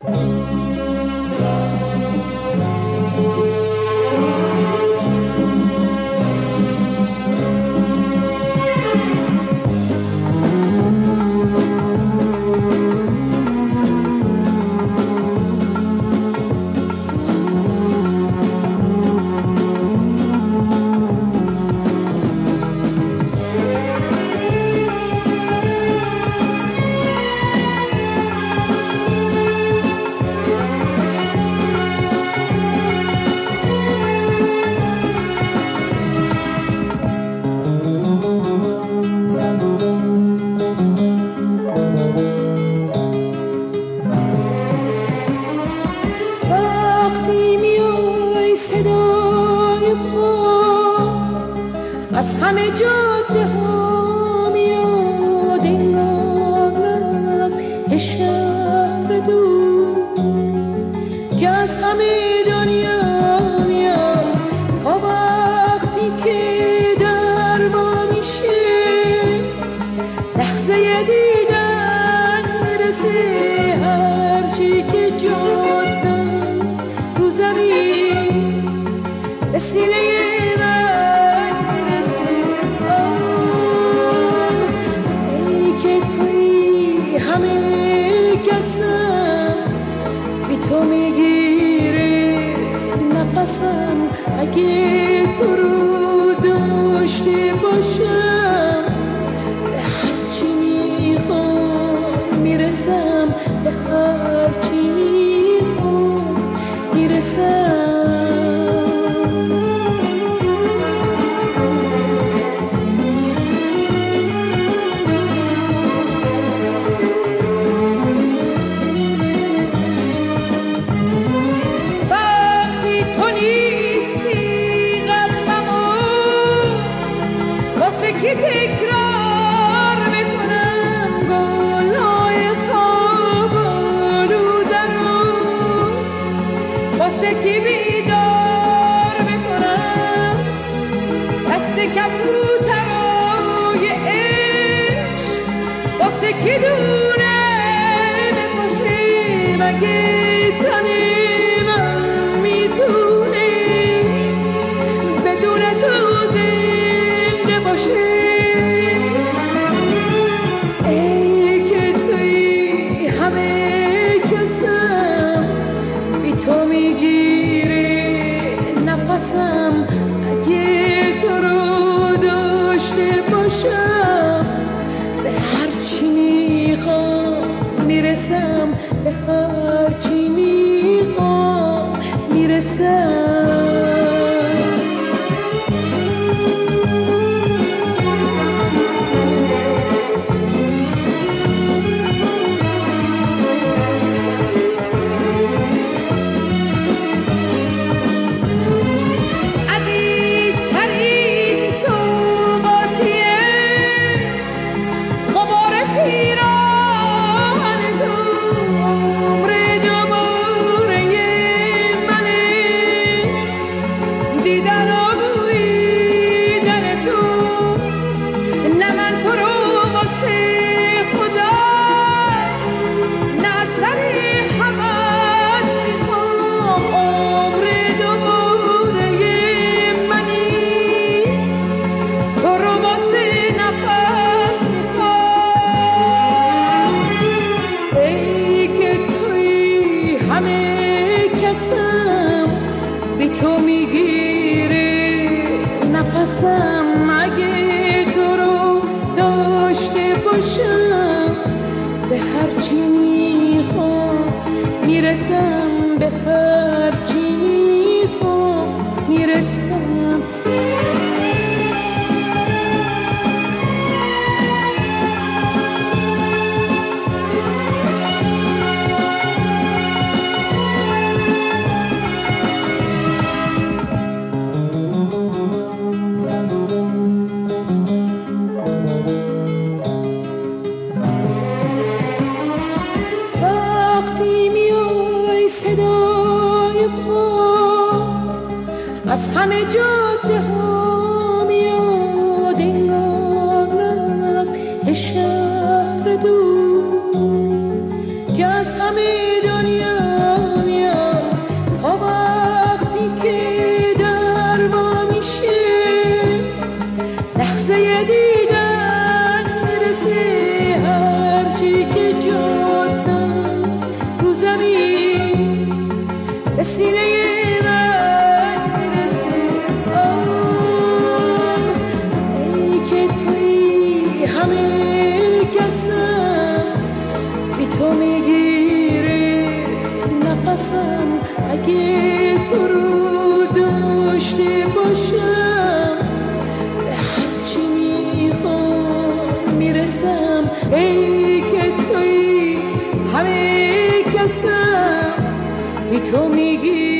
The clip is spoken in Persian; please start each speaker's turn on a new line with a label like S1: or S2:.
S1: از همه جاده ها میاد انگار از شهر دور که از همه دنیا میاد تا وقتی که در ما میشه لحظه دیدن میرسه هرچی که جاده است رو زمین به سینه تو میگیره نفسم اگه تو رو داشته باشم به هرچی میخوام میرسم به هرچی میخوام میرسم تکرار میکنم گلهای خواب رو درون واسه کی بیدار میکنم دست کبوترای عشق واسه کی دونه نباشه مگه تنی من میتونه بدون تو زنده باشه تو میگیره نفسم اگه تو رو داشته باشم به هرچی میخوام میرسم به هرچی میخوام میرسم تو میگیره نفسم اگه تو رو داشته باشم به هرچی میخوام میرسم به هرچی میخوام میرسم از همه جاده ها میاد انگار از شهر دور که از همه دنیا نفسم اگه تو رو داشته باشم به هرچی میخوام میرسم ای که توی همه کسم بی تو میگی